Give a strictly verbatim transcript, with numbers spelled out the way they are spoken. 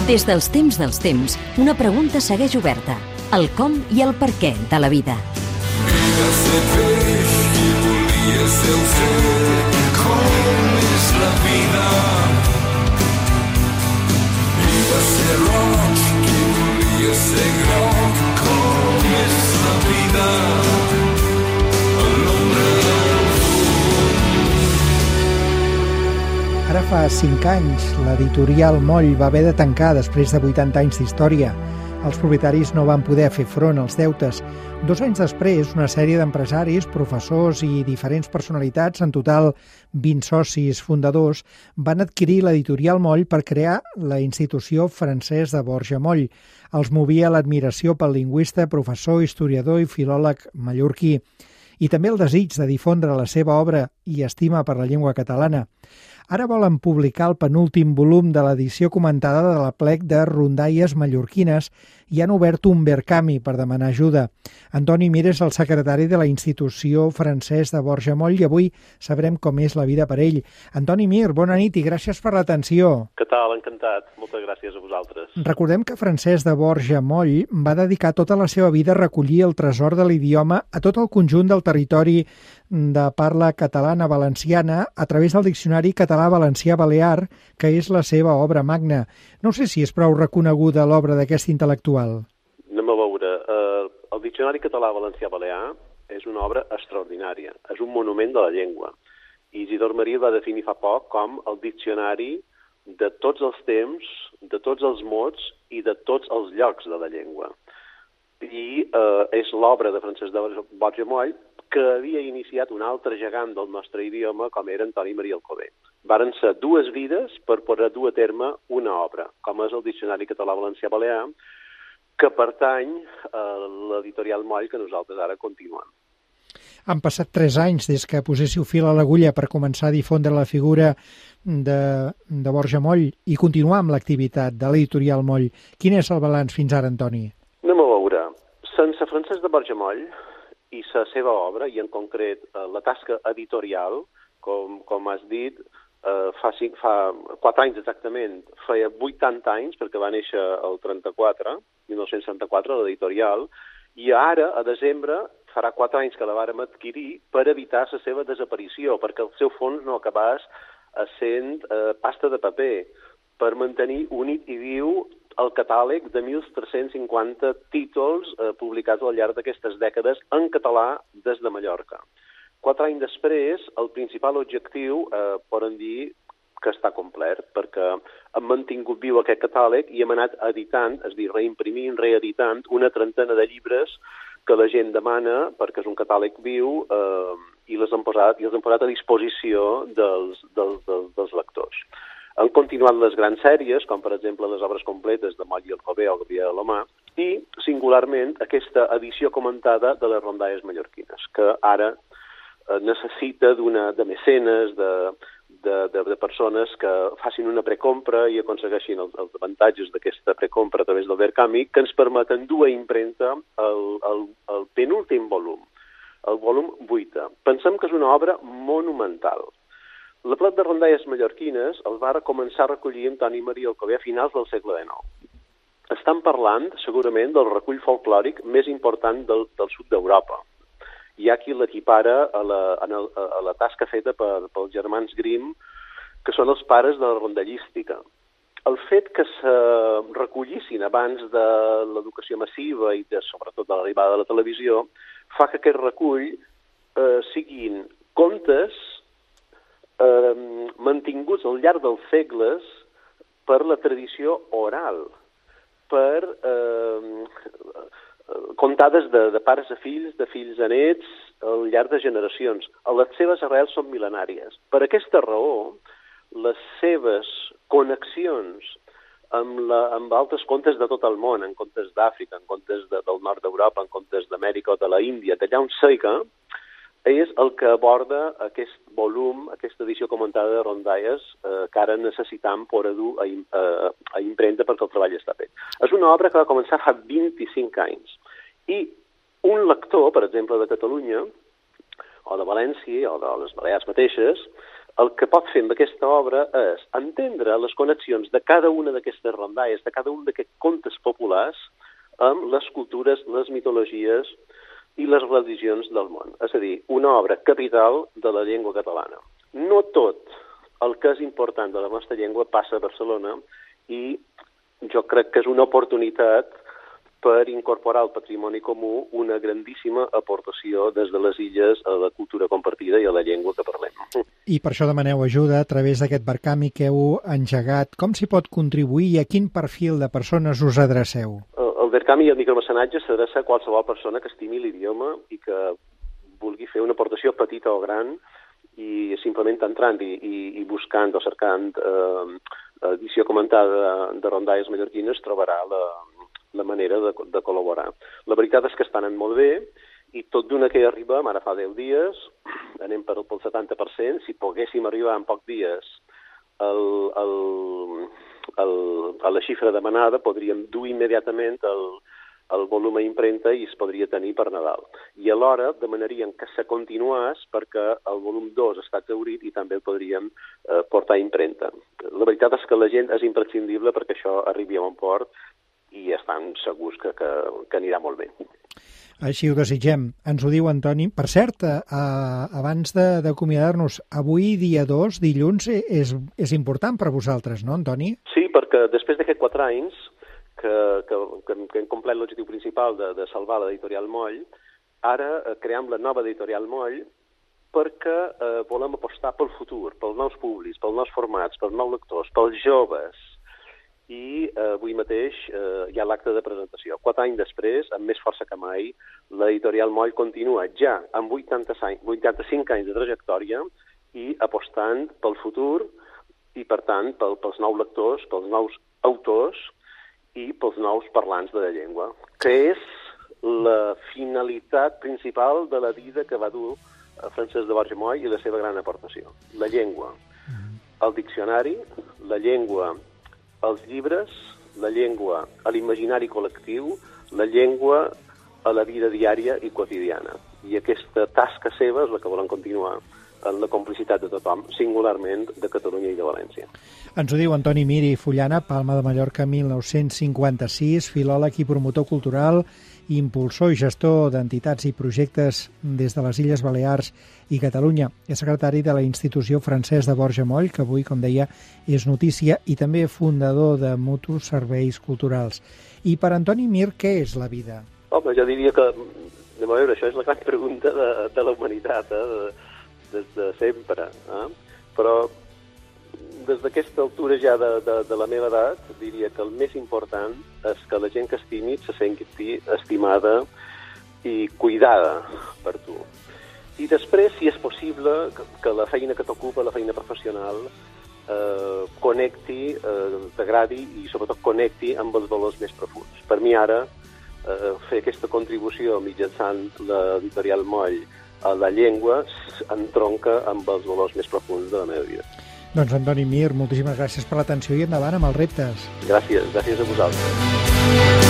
Des dels temps dels temps, una pregunta segueix oberta. El com i el per què de la vida. Vida ser peix i volia ser oceà. Com és la vida? Vida ser roig i volia ser groc. Com és la vida? A l'ombra del Ara fa cinc anys, l'editorial Moll va haver de tancar després de vuitanta anys d'història. Els propietaris no van poder fer front als deutes. Dos anys després, una sèrie d'empresaris, professors i diferents personalitats, en total vint socis fundadors, van adquirir l'editorial Moll per crear la institució Francesc de Borja Moll. Els movia l'admiració pel lingüista, professor, historiador i filòleg mallorquí, i també el desig de difondre la seva obra i estima per la llengua catalana. Ara volen publicar el penúltim volum de l'edició comentada de l'Aplec de Rondalles Mallorquines i han obert un Verkami per demanar ajuda. Antoni Mir és el secretari de la institució Francesc de Borja Moll i avui sabrem com és la vida per ell. Antoni Mir, bona nit i gràcies per l'atenció. Què tal? Encantat. Moltes gràcies a vosaltres. Recordem que Francesc de Borja Moll va dedicar tota la seva vida a recollir el tresor de l'idioma a tot el conjunt del territori de parla catalana valenciana a través del Diccionari Català-Valencià-Balear, que és la seva obra magna. No sé si és prou reconeguda l'obra d'aquest intel·lectual. Anem a veure. Uh, el Diccionari Català-Valencià-Balear és una obra extraordinària. És un monument de la llengua. I Isidor Maria va definir fa poc com el diccionari de tots els temps, de tots els mots i de tots els llocs de la llengua. I uh, és l'obra de Francesc de Borja Moll que havia iniciat un altre gegant del nostre idioma, com era Antoni Maria Alcover. Varen ser dues vides per poder dur a terme una obra, com és el Diccionari Català-Valencià-Balear, que pertany a l'editorial Moll que nosaltres ara continuem. Han passat tres anys des que poséssiu fil a l'agulla per començar a difondre la figura de, de Borja Moll i continuar amb l'activitat de l'editorial Moll. Quin és el balanç fins ara, Antoni? Anem a veure. Sense Francesc de Borja Moll i la seva obra, i en concret eh, la tasca editorial, com, com has dit, eh, fa, cinc, fa quatre anys exactament, feia vuitanta anys, perquè va néixer el trenta-quatre, mil nou-cents trenta-quatre, l'editorial, i ara, a desembre, farà quatre anys que la vàrem adquirir per evitar la seva desaparició, perquè el seu fons no acabés sent eh, pasta de paper, per mantenir únic i viu el catàleg de mil tres-cents cinquanta títols eh, publicats al llarg d'aquestes dècades en català des de Mallorca. Quatre anys després, el principal objectiu, eh, poden dir que està complet, perquè hem mantingut viu aquest catàleg i hem anat editant, és a dir, reimprimint, reeditant, una trentena de llibres que la gent demana, perquè és un catàleg viu, eh, i les hem posat, i els hem posat a disposició dels, dels, dels, dels lectors. Han continuat les grans sèries, com per exemple les obres completes de Moll i Alcover o Gabriel Alomà, i singularment aquesta edició comentada de les Rondalles Mallorquines, que ara eh, necessita d'una de mecenes, de, de, de, de persones que facin una precompra i aconsegueixin els, els avantatges d'aquesta precompra a través del Verkami, que ens permeten dur a impremta el, el, el penúltim volum, el volum vuitè. Pensem que és una obra monumental. La Plec de Rondalles Mallorquines el va començar a recollir Antoni Maria Alcover a finals del segle dinou. Estan parlant, segurament, del recull folclòric més important del, del sud d'Europa. Hi ha qui l'equipara a, la, a, a la tasca feta per, pels germans Grimm, que són els pares de la rondallística. El fet que se recollissin abans de l'educació massiva i de, sobretot de l'arribada de la televisió fa que aquest recull eh, siguin contes Eh, mantinguts al llarg dels segles per la tradició oral, per eh, contades de, de pares a fills, de fills a nets, al llarg de generacions. Les seves arrels són mil·lenàries. Per aquesta raó, les seves connexions amb, la, amb altres contes de tot el món, en contes d'Àfrica, en contes de, del nord d'Europa, en contes d'Amèrica o de la Índia, d'allà on siga, és el que aborda aquest volum, aquesta edició comentada de Rondalles, eh, que ara necessitam per dur a, a, a impremta perquè el treball està fet. És una obra que va començar fa vint-i-cinc anys. I un lector, per exemple, de Catalunya, o de València, o de les Balears mateixes, el que pot fer amb aquesta obra és entendre les connexions de cada una d'aquestes rondalles, de cada un d'aquests contes populars, amb les cultures, les mitologies i les religions del món. És a dir, una obra capital de la llengua catalana. No tot el que és important de la nostra llengua passa a Barcelona i jo crec que és una oportunitat per incorporar al patrimoni comú una grandíssima aportació des de les illes a la cultura compartida i a la llengua que parlem. I per això demaneu ajuda a través d'aquest Barcami que heu engegat. Com s'hi pot contribuir i a quin perfil de persones us adreceu? El Barcami i el micromecenatge s'adreça a qualsevol persona que estimi l'idioma i que vulgui fer una aportació petita o gran i simplement entrant i, i, i buscant o cercant eh, edició comentada de rondalles mallorquines trobarà la, la manera de, de col·laborar. La veritat és que estan anant molt bé i tot d'una que hi arribem, ara fa deu dies, anem per, pel setanta per cent, si poguéssim arribar en pocs dies el, el, el, a la xifra demanada, podríem dur immediatament el, el volum a impremta i es podria tenir per Nadal. I alhora demanaríem que se continués perquè el volum dos està exhaurit i també el podríem eh, portar a impremta. La veritat és que la gent és imprescindible perquè això arribi a bon port i estan segurs que, que, que anirà molt bé. Així ho desitgem. Ens ho diu Antoni. Per cert, eh, abans d'acomiadar-nos, avui, dia dos, dilluns, és, és important per vosaltres, no, Antoni? Sí, perquè després d'aquests quatre anys que, que, que, que hem complet l'objectiu principal de, de salvar l'editorial Moll, ara eh, creem la nova editorial Moll perquè eh, volem apostar pel futur, pels nous públics, pels nous formats, pels nous lectors, pels joves. I eh, avui mateix eh, hi ha l'acte de presentació. Quatre anys després, amb més força que mai, l'editorial Moll continua ja amb vuitanta-cinc anys de trajectòria i apostant pel futur i, per tant, pel, pels nous lectors, pels nous autors i pels nous parlants de la llengua, que és la finalitat principal de la vida que va dur Francesc de Borja Moll i la seva gran aportació. La llengua, el diccionari, la llengua als llibres, la llengua a l'imaginari col·lectiu, la llengua a la vida diària i quotidiana. I aquesta tasca seva és la que volen continuar en la complicitat de tothom, singularment de Catalunya i de València. Ens ho diu Antoni Mir i Fullana, Palma de Mallorca mil nou-cents cinquanta-sis, filòleg i promotor cultural, impulsor i gestor d'entitats i projectes des de les Illes Balears i Catalunya. És secretari de la institució Francesc de Borja Moll, que avui, com deia, és notícia, i també fundador de Mutus Serveis Culturals. I per Antoni Mir, què és la vida? Home, jo diria que, anem a veure, això és la gran pregunta de, de la humanitat, eh? de, des de sempre. Eh? Però des d'aquesta altura ja de, de, de la meva edat, diria que el més important és que la gent que estimi se senti estimada i cuidada per tu. I després, si és possible, que, que la feina que t'ocupa, la feina professional, eh, connecti, eh, t'agradi i sobretot connecti amb els valors més profuns. Per mi ara, eh, fer aquesta contribució mitjançant l'editorial Moll a la llengua entronca amb els valors més profuns de la meva vida. Doncs Antoni Mir, moltíssimes gràcies per l'atenció i endavant amb els reptes. Gràcies, gràcies a vosaltres.